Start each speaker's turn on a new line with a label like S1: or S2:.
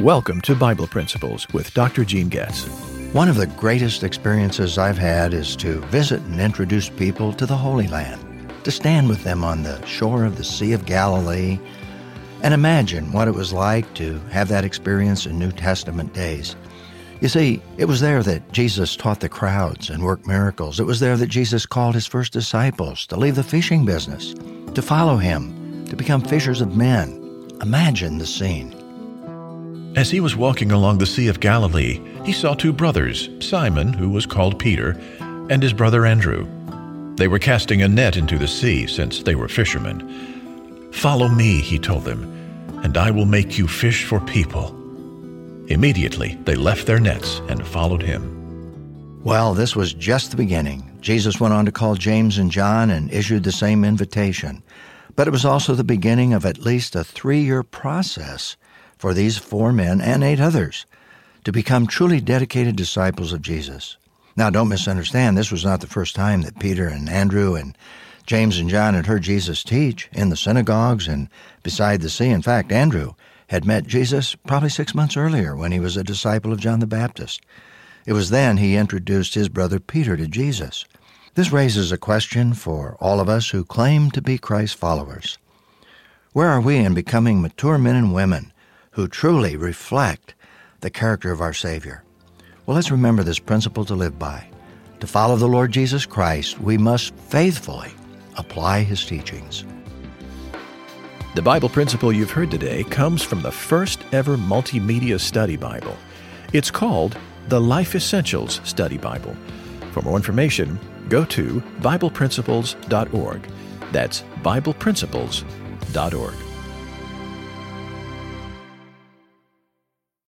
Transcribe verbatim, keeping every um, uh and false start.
S1: Welcome to Bible Principles with Doctor Gene Getz.
S2: One of the greatest experiences I've had is to visit and introduce people to the Holy Land, to stand with them on the shore of the Sea of Galilee, and imagine what it was like to have that experience in New Testament days. You see, it was there that Jesus taught the crowds and worked miracles. It was there that Jesus called his first disciples to leave the fishing business, to follow him, to become fishers of men. Imagine the scene.
S3: As he was walking along the Sea of Galilee, he saw two brothers, Simon, who was called Peter, and his brother Andrew. They were casting a net into the sea, since they were fishermen. "Follow me," he told them, "and I will make you fish for people." Immediately they left their nets and followed him.
S2: Well, this was just the beginning. Jesus went on to call James and John and issued the same invitation. But it was also the beginning of at least a three-year process for these four men and eight others to become truly dedicated disciples of Jesus. Now, don't misunderstand, this was not the first time that Peter and Andrew and James and John had heard Jesus teach in the synagogues and beside the sea. In fact, Andrew had met Jesus probably six months earlier when he was a disciple of John the Baptist. It was then he introduced his brother Peter to Jesus. This raises a question for all of us who claim to be Christ followers. Where are we in becoming mature men and women who truly reflect the character of our Savior? Well, let's remember this principle to live by. To follow the Lord Jesus Christ, we must faithfully apply his teachings.
S1: The Bible principle you've heard today comes from the first ever multimedia study Bible. It's called the Life Essentials Study Bible. For more information, go to Bible Principles dot org. That's Bible Principles dot org.